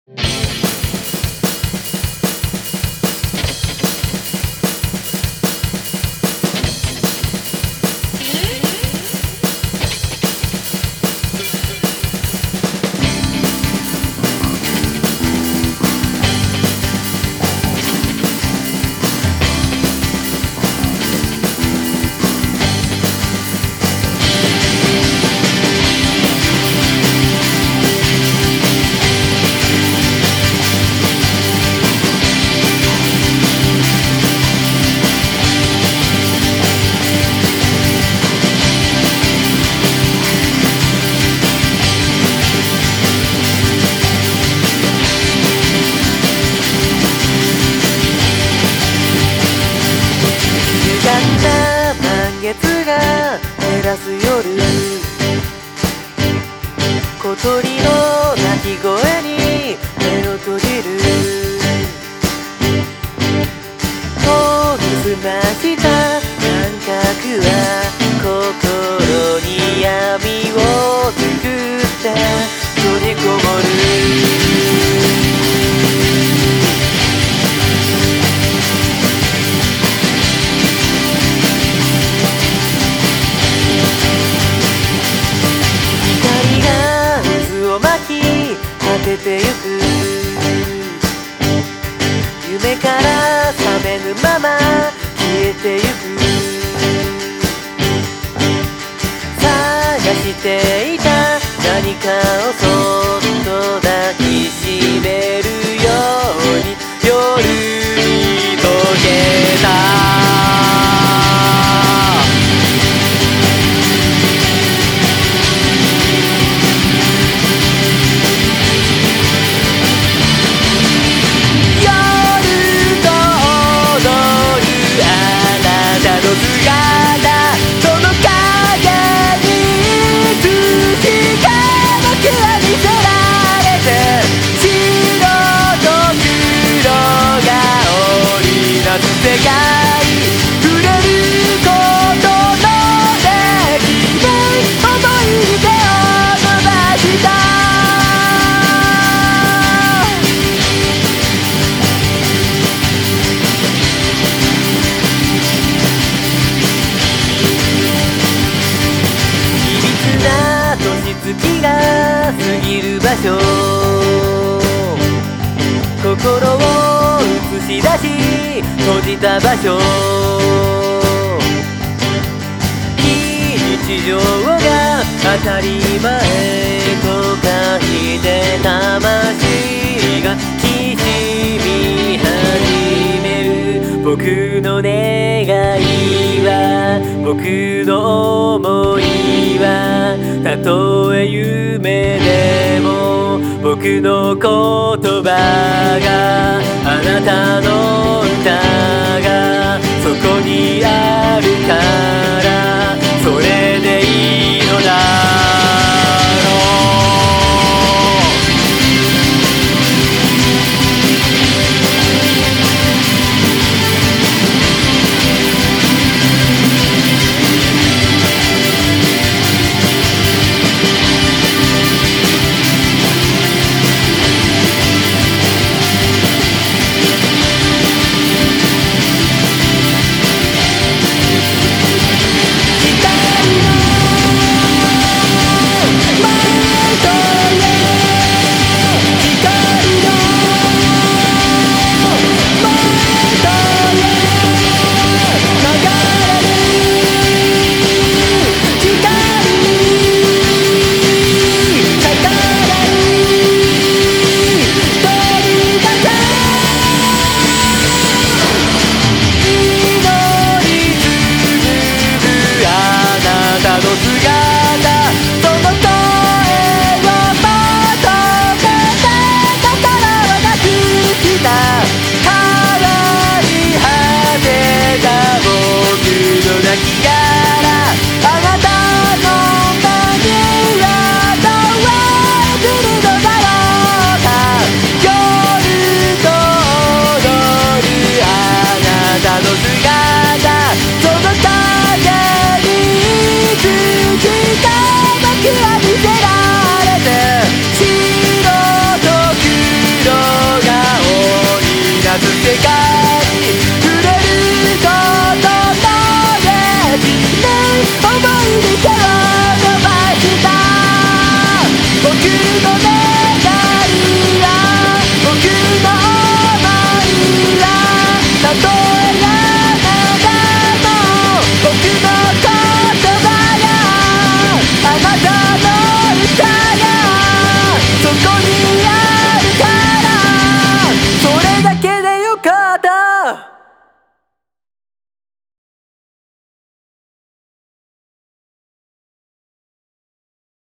月が照らす夜、小鳥の鳴き声に目を閉じる。研ぎ澄ました感覚は心に闇を作って閉じこもる。果ててゆく夢から覚めぬまま消えてゆく。探していた何かをそっと抱きしめるように夜に溶けた。世界触れることのできない思いに手を伸ばした。いびつな年月が過ぎる場所、心を映し出し閉じた場所、非日常が当たり前と化して魂がきしみ始める。僕の願いは、僕の想いは、たとえ夢でも僕の言葉があなたの歌がそこにあるから